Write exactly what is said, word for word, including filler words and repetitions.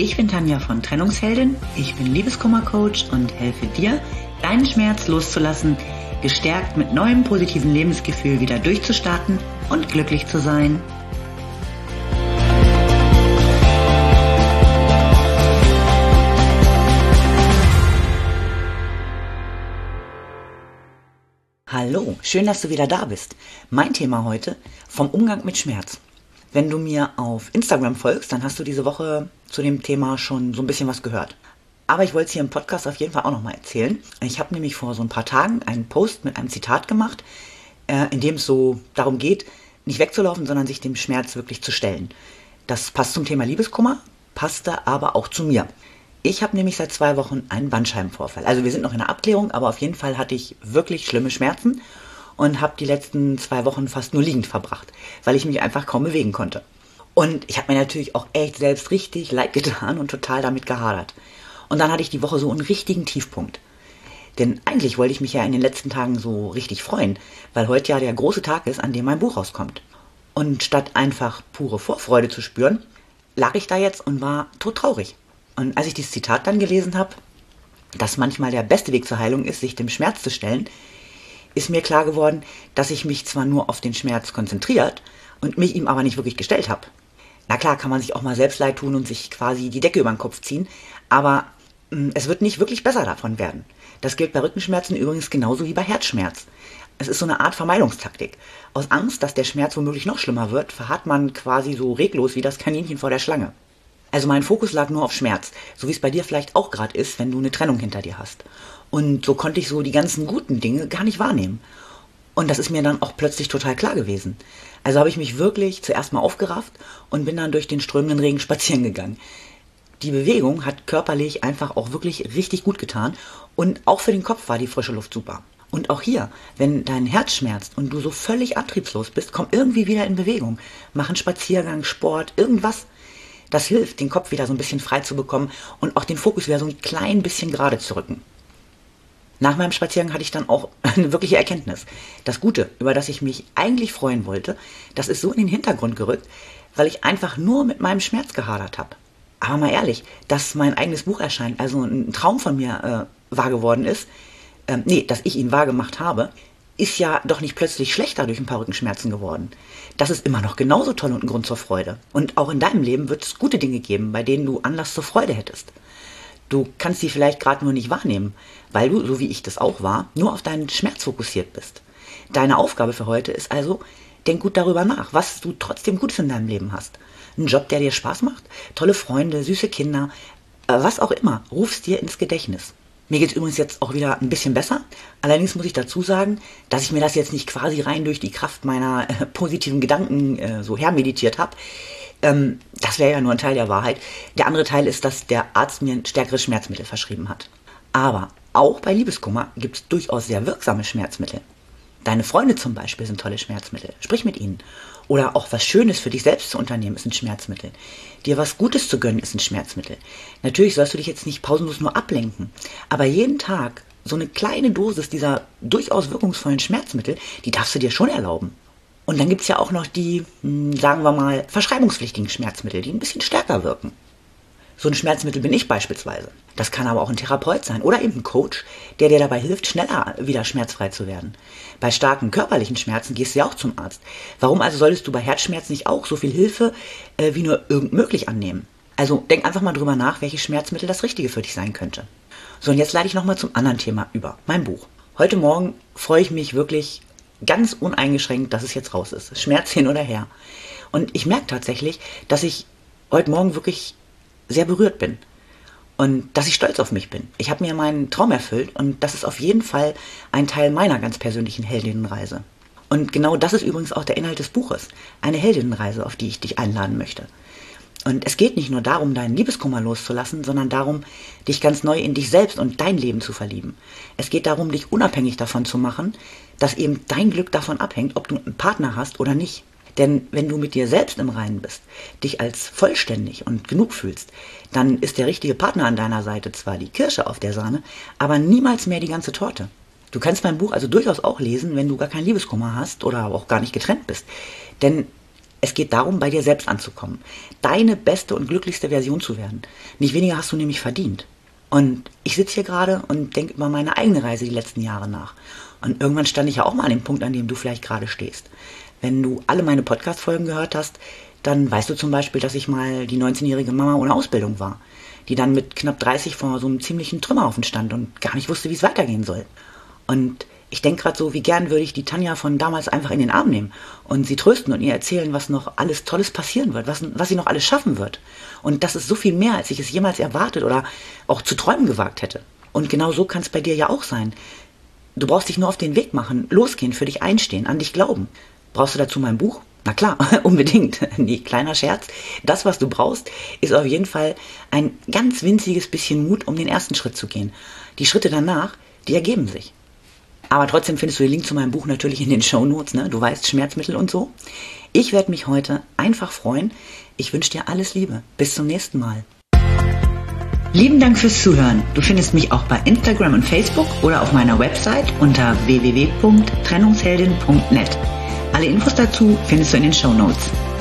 Ich bin Tanja von Trennungsheldin, ich bin Liebeskummer-Coach und helfe dir, deinen Schmerz loszulassen, gestärkt mit neuem positiven Lebensgefühl wieder durchzustarten und glücklich zu sein. Hallo, schön, dass du wieder da bist. Mein Thema heute: vom Umgang mit Schmerz. Wenn du mir auf Instagram folgst, dann hast du diese Woche zu dem Thema schon so ein bisschen was gehört. Aber ich wollte es hier im Podcast auf jeden Fall auch nochmal erzählen. Ich habe nämlich vor so ein paar Tagen einen Post mit einem Zitat gemacht, äh, in dem es so darum geht, nicht wegzulaufen, sondern sich dem Schmerz wirklich zu stellen. Das passt zum Thema Liebeskummer, passte aber auch zu mir. Ich habe nämlich seit zwei Wochen einen Bandscheibenvorfall. Also wir sind noch in der Abklärung, aber auf jeden Fall hatte ich wirklich schlimme Schmerzen und habe die letzten zwei Wochen fast nur liegend verbracht, weil ich mich einfach kaum bewegen konnte. Und ich habe mir natürlich auch echt selbst richtig leid getan und total damit gehadert. Und dann hatte ich die Woche so einen richtigen Tiefpunkt. Denn eigentlich wollte ich mich ja in den letzten Tagen so richtig freuen, weil heute ja der große Tag ist, an dem mein Buch rauskommt. Und statt einfach pure Vorfreude zu spüren, lag ich da jetzt und war todtraurig. Und als ich dieses Zitat dann gelesen habe, dass manchmal der beste Weg zur Heilung ist, sich dem Schmerz zu stellen, ist mir klar geworden, dass ich mich zwar nur auf den Schmerz konzentriert und mich ihm aber nicht wirklich gestellt habe. Na klar, kann man sich auch mal selbst leid tun und sich quasi die Decke über den Kopf ziehen, aber mh, es wird nicht wirklich besser davon werden. Das gilt bei Rückenschmerzen übrigens genauso wie bei Herzschmerz. Es ist so eine Art Vermeidungstaktik. Aus Angst, dass der Schmerz womöglich noch schlimmer wird, verharrt man quasi so reglos wie das Kaninchen vor der Schlange. Also mein Fokus lag nur auf Schmerz, so wie es bei dir vielleicht auch gerade ist, wenn du eine Trennung hinter dir hast. Und so konnte ich so die ganzen guten Dinge gar nicht wahrnehmen. Und das ist mir dann auch plötzlich total klar gewesen. Also habe ich mich wirklich zuerst mal aufgerafft und bin dann durch den strömenden Regen spazieren gegangen. Die Bewegung hat körperlich einfach auch wirklich richtig gut getan und auch für den Kopf war die frische Luft super. Und auch hier, wenn dein Herz schmerzt und du so völlig antriebslos bist, komm irgendwie wieder in Bewegung. Mach einen Spaziergang, Sport, irgendwas. Das hilft, den Kopf wieder so ein bisschen frei zu bekommen und auch den Fokus wieder so ein klein bisschen gerade zu rücken. Nach meinem Spaziergang hatte ich dann auch eine wirkliche Erkenntnis. Das Gute, über das ich mich eigentlich freuen wollte, das ist so in den Hintergrund gerückt, weil ich einfach nur mit meinem Schmerz gehadert habe. Aber mal ehrlich, dass mein eigenes Buch erscheint, also ein Traum von mir äh, wahr geworden ist, äh, nee, dass ich ihn wahr gemacht habe, ist ja doch nicht plötzlich schlechter durch ein paar Rückenschmerzen geworden. Das ist immer noch genauso toll und ein Grund zur Freude. Und auch in deinem Leben wird es gute Dinge geben, bei denen du Anlass zur Freude hättest. Du kannst sie vielleicht gerade nur nicht wahrnehmen, weil du, so wie ich das auch war, nur auf deinen Schmerz fokussiert bist. Deine Aufgabe für heute ist also, denk gut darüber nach, was du trotzdem Gutes in deinem Leben hast. Ein Job, der dir Spaß macht, tolle Freunde, süße Kinder, äh, was auch immer, ruf's dir ins Gedächtnis. Mir geht's übrigens jetzt auch wieder ein bisschen besser. Allerdings muss ich dazu sagen, dass ich mir das jetzt nicht quasi rein durch die Kraft meiner äh, positiven Gedanken äh, so hermeditiert habe. Ähm, das wäre ja nur ein Teil der Wahrheit. Der andere Teil ist, dass der Arzt mir ein stärkeres Schmerzmittel verschrieben hat. Aber auch bei Liebeskummer gibt es durchaus sehr wirksame Schmerzmittel. Deine Freunde zum Beispiel sind tolle Schmerzmittel. Sprich mit ihnen. Oder auch was Schönes für dich selbst zu unternehmen ist ein Schmerzmittel. Dir was Gutes zu gönnen ist ein Schmerzmittel. Natürlich sollst du dich jetzt nicht pausenlos nur ablenken. Aber jeden Tag so eine kleine Dosis dieser durchaus wirkungsvollen Schmerzmittel, die darfst du dir schon erlauben. Und dann gibt es ja auch noch die, sagen wir mal, verschreibungspflichtigen Schmerzmittel, die ein bisschen stärker wirken. So ein Schmerzmittel bin ich beispielsweise. Das kann aber auch ein Therapeut sein oder eben ein Coach, der dir dabei hilft, schneller wieder schmerzfrei zu werden. Bei starken körperlichen Schmerzen gehst du ja auch zum Arzt. Warum also solltest du bei Herzschmerzen nicht auch so viel Hilfe äh, wie nur irgend möglich annehmen? Also denk einfach mal drüber nach, welches Schmerzmittel das Richtige für dich sein könnte. So, und jetzt leite ich nochmal zum anderen Thema über, mein Buch. Heute Morgen freue ich mich wirklich ganz uneingeschränkt, dass es jetzt raus ist. Schmerz hin oder her. Und ich merke tatsächlich, dass ich heute Morgen wirklich sehr berührt bin. Und dass ich stolz auf mich bin. Ich habe mir meinen Traum erfüllt und das ist auf jeden Fall ein Teil meiner ganz persönlichen Heldinnenreise. Und genau das ist übrigens auch der Inhalt des Buches. Eine Heldinnenreise, auf die ich dich einladen möchte. Und es geht nicht nur darum, deinen Liebeskummer loszulassen, sondern darum, dich ganz neu in dich selbst und dein Leben zu verlieben. Es geht darum, dich unabhängig davon zu machen, dass eben dein Glück davon abhängt, ob du einen Partner hast oder nicht. Denn wenn du mit dir selbst im Reinen bist, dich als vollständig und genug fühlst, dann ist der richtige Partner an deiner Seite zwar die Kirsche auf der Sahne, aber niemals mehr die ganze Torte. Du kannst mein Buch also durchaus auch lesen, wenn du gar keinen Liebeskummer hast oder auch gar nicht getrennt bist. Denn Es geht darum, bei dir selbst anzukommen. Deine beste und glücklichste Version zu werden. Nicht weniger hast du nämlich verdient. Und ich sitze hier gerade und denke über meine eigene Reise die letzten Jahre nach. Und irgendwann stand ich ja auch mal an dem Punkt, an dem du vielleicht gerade stehst. Wenn du alle meine Podcast-Folgen gehört hast, dann weißt du zum Beispiel, dass ich mal die neunzehnjährige Mama ohne Ausbildung war, die dann mit knapp dreißig vor so einem ziemlichen Trümmerhaufen stand und gar nicht wusste, wie es weitergehen soll. Und ich denke gerade so, wie gern würde ich die Tanja von damals einfach in den Arm nehmen und sie trösten und ihr erzählen, was noch alles Tolles passieren wird, was, was sie noch alles schaffen wird. Und das ist so viel mehr, als ich es jemals erwartet oder auch zu träumen gewagt hätte. Und genau so kann es bei dir ja auch sein. Du brauchst dich nur auf den Weg machen, losgehen, für dich einstehen, an dich glauben. Brauchst du dazu mein Buch? Na klar, unbedingt. Nee, kleiner Scherz. Das, was du brauchst, ist auf jeden Fall ein ganz winziges bisschen Mut, um den ersten Schritt zu gehen. Die Schritte danach, die ergeben sich. Aber trotzdem findest du den Link zu meinem Buch natürlich in den Shownotes, ne? Du weißt, Schmerzmittel und so. Ich werde mich heute einfach freuen. Ich wünsche dir alles Liebe. Bis zum nächsten Mal. Lieben Dank fürs Zuhören. Du findest mich auch bei Instagram und Facebook oder auf meiner Website unter w w w punkt trennungsheldin punkt net. Alle Infos dazu findest du in den Shownotes.